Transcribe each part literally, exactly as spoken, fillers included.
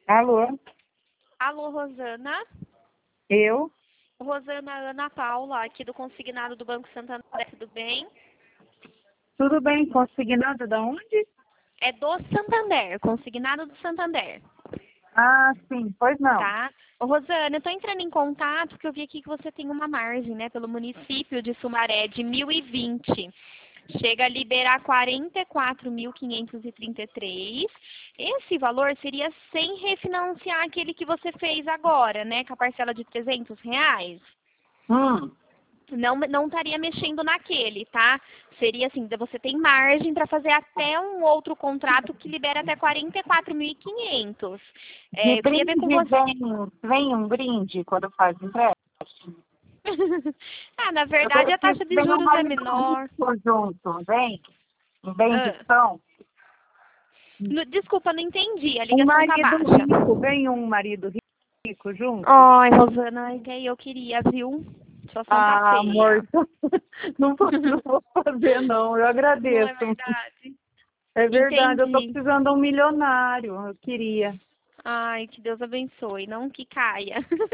Alô? Alô, Rosana? Eu? Rosana, Ana Paula, aqui do Consignado do Banco Santander, tudo bem? Tudo bem? Consignado da onde? É do Santander, Consignado do Santander, Ah, sim. Pois não. tá? Ô, Rosana, eu tô entrando em contato porque eu vi aqui que você tem uma margem, né, pelo município de Sumaré de mil e vinte. Chega a liberar quarenta e quatro mil quinhentos e trinta e três. Esse valor seria sem refinanciar aquele que você fez agora, né, com a parcela de trezentos reais. Hum. Não, não estaria mexendo naquele, tá? Seria assim, você tem margem para fazer até um outro contrato que libera até quarenta e quatro mil e quinhentos. De É, eu queria ver brinde com você. vem, vem um brinde quando faz empréstimo? Ah, na Eu verdade a preciso taxa que de venha um juros é marido menor. rico junto, vem? Um Ah, bendição. no- desculpa, não entendi. A Um ligação tá marido baixa. rico, vem um marido rico junto? Ai, Rosana, ai, que aí eu queria, viu? A situação tá Ah, amor, feia. não vou, não vou fazer não, eu Não é agradeço. verdade? É verdade, eu tô Entendi. precisando de um milionário, eu queria. Ai, que Deus abençoe, não que caia.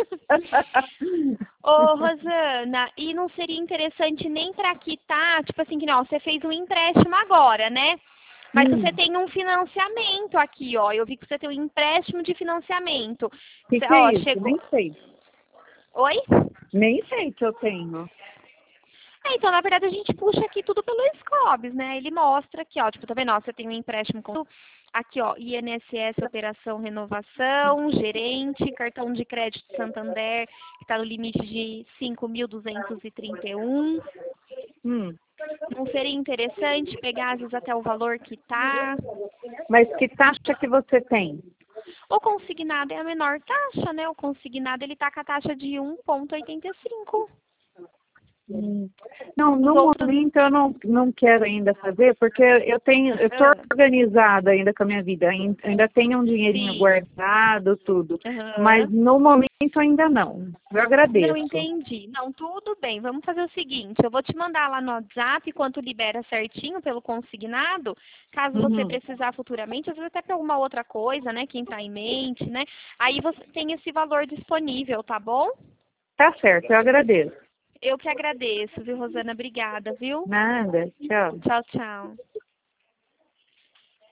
Ô, Rosana, e não seria interessante nem para quitar, tipo assim, que não, você fez um empréstimo agora, né? Mas você Hum, tem um financiamento aqui, ó. Eu vi que você tem um empréstimo de financiamento. que Cê- que é ó, isso? chegou. Nem sei. Oi? Nem sei que eu tenho. É, então, na verdade, a gente puxa aqui tudo pelo Scobs, né? Ele mostra aqui, ó, tipo, tá vendo? Ó, você tem um empréstimo com aqui, ó, I N S S, operação renovação, gerente, cartão de crédito Santander, que está no limite de cinco mil duzentos e trinta e um. Hum. Não seria interessante pegar, às vezes, até o valor que tá? Mas que taxa que você tem? O consignado é a menor taxa, né? O consignado, ele tá com a taxa de um vírgula oitenta e cinco. Hum. Não, Os no outros... momento eu não, não quero ainda fazer, porque eu tenho, eu tô Ah, organizada ainda com a minha vida, ain- ainda tenho um dinheirinho sim. guardado, tudo. Mas Aham. no momento ainda não. Eu Não agradeço. entendi. Não, tudo bem. Vamos fazer o seguinte, eu vou te mandar lá no WhatsApp quanto libera certinho pelo consignado, caso você Uhum. precisar futuramente, às vezes até para alguma outra coisa, né, que entrar em mente, né? Aí você tem esse valor disponível, tá bom? Tá certo, eu agradeço. Eu que agradeço, viu, Rosana? Obrigada, viu? Nada, tchau. Tchau, tchau.